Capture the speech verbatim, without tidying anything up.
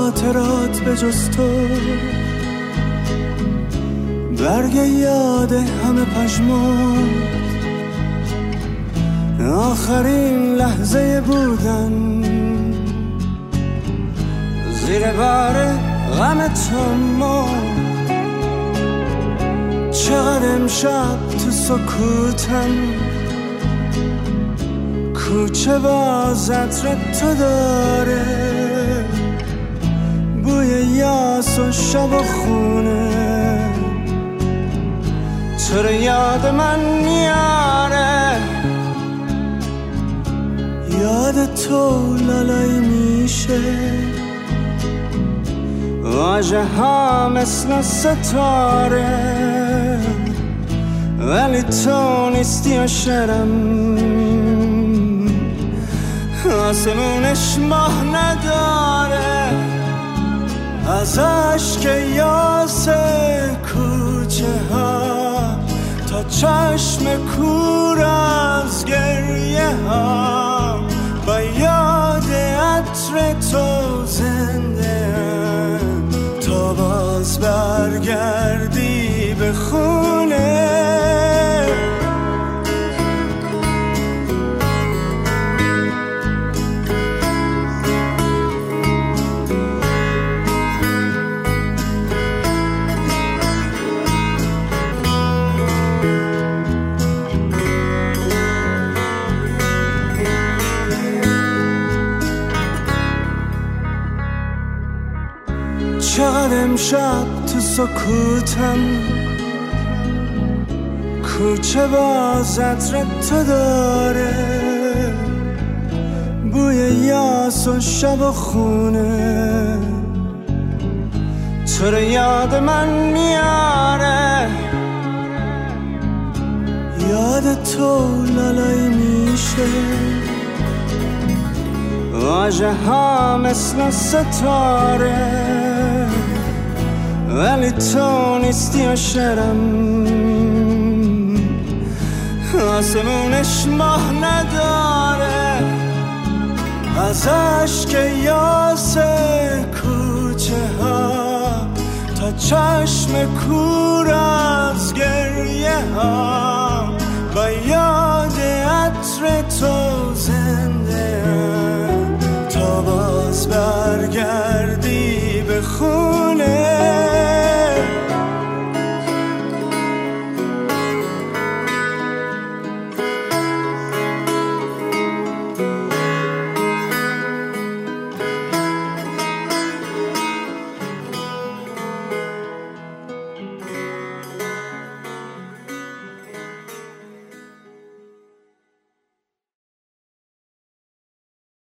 خاطرات به جز تو، برگ یاد همه پشمان، آخرین لحظه بودن زیر بار غم تو ما. چقدر امشب تو سکوتم، کوچه باز عطر تو داره، بوی یاس و شب و خونه، تو رو یاد من میاره. یاد تو لالایی میشه، واژه ها مثل ستاره، ولی تو نیستی و شرم، آسمونش ماه نداره. از عشق یاس کوچه ها تا چشم کور از گریه ها، با یاد عطر تو زنده ام، تا باز برگردی به خونه. چقدر امشب تو سکوتم، کوچه باز عطر تو داره، بوی یاس و شب و خونه، تو رو یاد من میاره. یاد تو لالایی میشه، واژه ها مثل ستاره، ولی تو نیستی و شرم، آسمونش ماه نداره. از عشق یاس کوچه ها تا چشم کور از گریه ها، با یاد عطر تو زنده ام، تا باز برگردی به خونه.